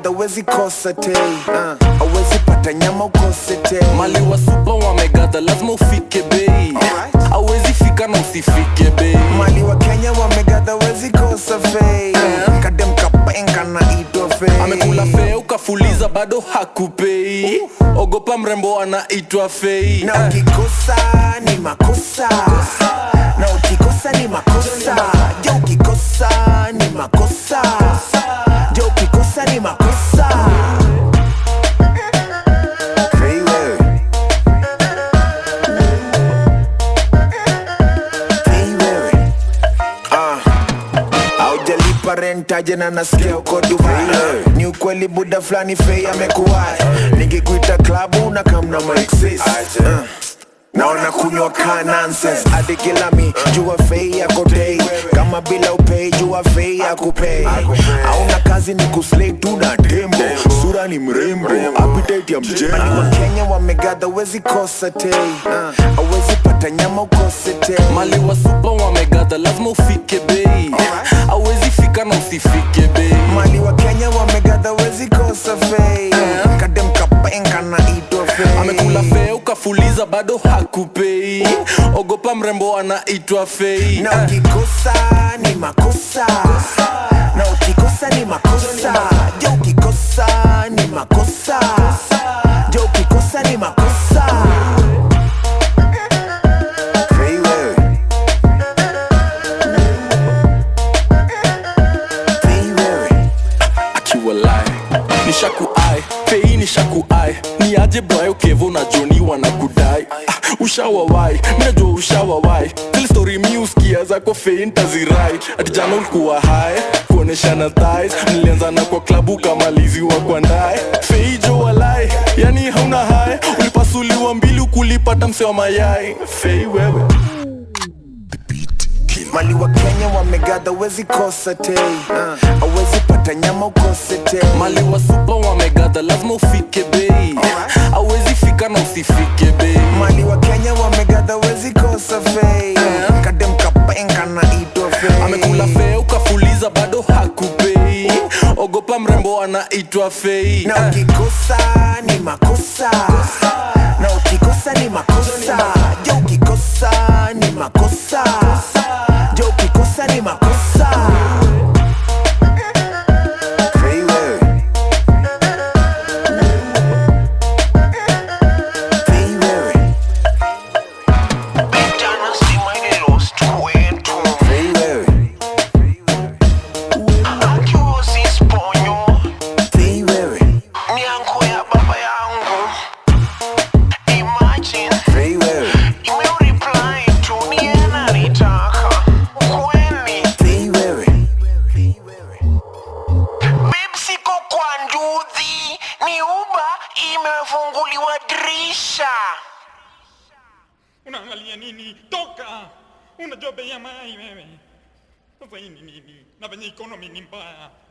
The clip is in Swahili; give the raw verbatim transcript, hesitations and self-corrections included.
wamegather wezi kosa te uh, awezi pata nyama ukose te. Mali wa super wamegather lazima ufike bei. Awezi fika na usifike bei. Mali wa Kenya wamegather wezi kosa fei uh, kadem kapenga na ito fei. Amekula fei ukafuliza bado hakupei. uh. Ogopa mrembo anaitwa fei. Na ukikosa ni makosa, na ukikosa ni makosa. Je ukikosa ni makosa, je ukikosa ni makosa. Fei wewe, Fei wewe, ah haujalipa rent aje na nasikia uko Dubai. Ni ukweli buda flani Fei amekuwai. Nikikuita klabu na kamna maexis uh. Naona kunywa ka nonsense. Adi kila mi jua Fei yako day. Kama bila upei jua Fei yako pay. Hauna kazi ni kuslay tu na tembo. Sura ni mrembo, appetite ya mjembo. Mali wa Kenya wamegather wezi kosa te uh, awezi pata nyama ukose te. Mali wa super wamegather lazima ufike bei. Awezi fika na usifike bei. Mali wa Kenya wamegather wezi kosa Fei uh, kadem kapenga na ito Fei. Amekula fei ukafuliza bado hakupei. Ogopa mrembo anaitwa Fei. Na ukikosa ni makosa, na ukikosa ni makosa. Je ukikosa ni makosa, je ukikosa ni makosa. Fei wewe, Fei wewe, akiwa lie nishakuai Fei nishakuai. Ni aje boy ukevo na Johnny wanakudai. ah, Ushawawai, minajua ushawawai. Tell story mi usikia zako Fei ntazirai. Ati jana ulikuwa high, kuoneshana thighs. Mlianzana kwa klabu kamaliziwa kwa ndae. Fei jo walai, yani hauna high. Ulipasuliwa mbili ukulipata mse wa mayai. Fei wewe, Mali wa Kenya wamegather wezi kosa te uh, awezi pata nyama ukose te. Mali wa super wamegather lazima ufike bei. Awezi fika na usifike bei. Mali wa Kenya wamegather wezi kosa Fei uh, kadem kapenga na ito Fei. Amekula fei ukafuliza bado hakupei. Ogopa mrembo anaitwa Fei. Na ukikosa ni makosa, na ukikosa ni makosa. Je ukikosa ni makosa, je ukikosa ni makosa. Fei wewe, Fei wewe, Jana stima ililost kwetu. Fei wewe, Akiwa sponyo Fei wewe, mianko ya baba yangu. Imagine Fei wewe, imereply tu ni yena nitaka. Kweli Fei wewe, babe siko kwa nduthi. Ni Uber imefunguliwa dirisha. Unaangalia nini? Toka! Unajua bei ya mai wewe. Sasa hii ni nini? Na venye economy ni mbaya.